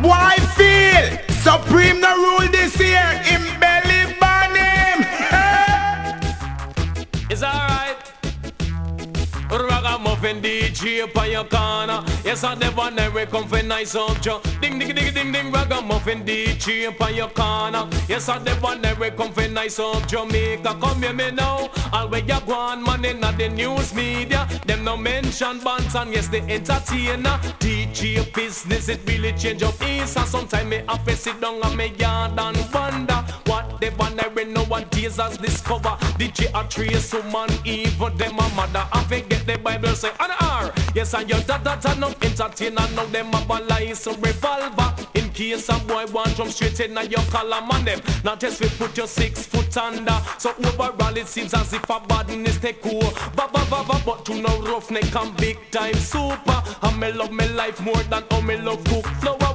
boy feel. Supreme no rule this year. Him belly burn him. It's alright. Ragamuffin DJ up on your corner. Yes, I the one that we come for nice up Joe. Ding ding ding ding ding. Ragamuffin DJ up on your corner. Yes, I the one that we come for nice up Jamaica. Come hear me now. All where you go on man in the news media. Them no mention bands and yes the entertainer. DJ business it really change up east. And sometimes me have to sit down on me yard and wonder what they banner when no one teasers discover. DJ a trace woman even them a mother. I forget the Bible say an R. Yes, and your dad no entertainer. Now them a balance a revolver. In case a boy want jump straight in your column on them. Not just we put your 6 foot under. So overall it seems as if a badness take over. But you know roughneck and big time super. And me love me life more than how me love cook flour.